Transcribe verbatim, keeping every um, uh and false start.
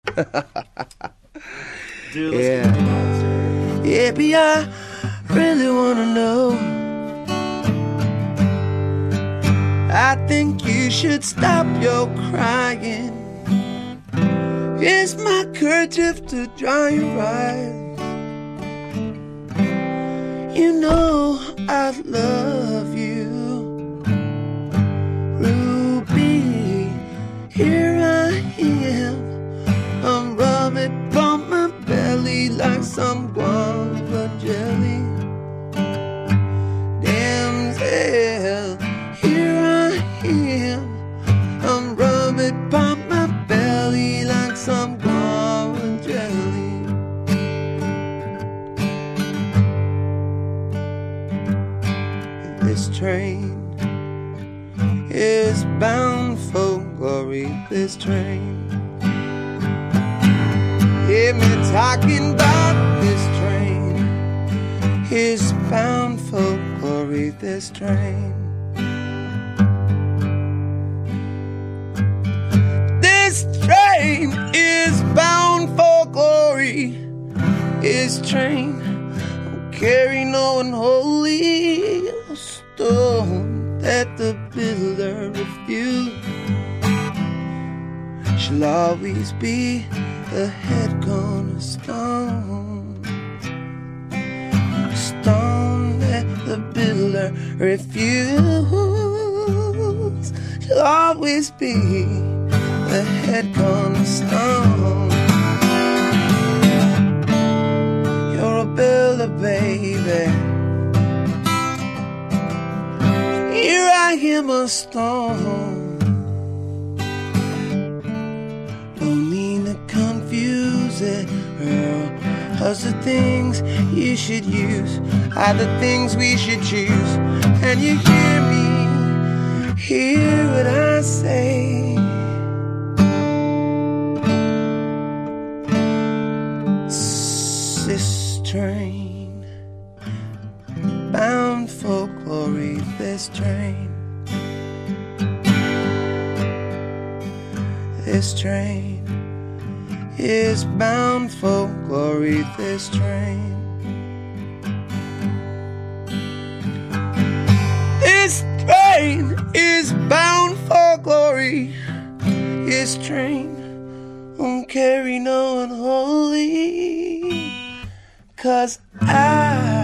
Dude, let's yeah. get monster. Yeah, but I really wanna know. I think you should stop your crying. Here's my kerchief to dry your eyes. You know I love you, Ruby. Here I am, I'm rubbing on my belly like some guava jelly. Damsel, here I am, I'm rubbing on my belly like some guava jelly. This train is bound for glory. This train, hear me talking about this train, is bound for glory. This train, this train is bound for glory. This train will carry no unholy stone that the builder refused. She'll always be the head cornerstone, stone that the builder refused. She'll always be the head cornerstone. You're a builder, baby. Here I am, a stone. Don't mean to confuse it, girl. Cause the things you should use are the things we should choose. And you hear me, hear what I say. This train, bound for glory. This train, this train is bound for glory. This train, this train is bound for glory. This train won't carry no unholy, 'cause I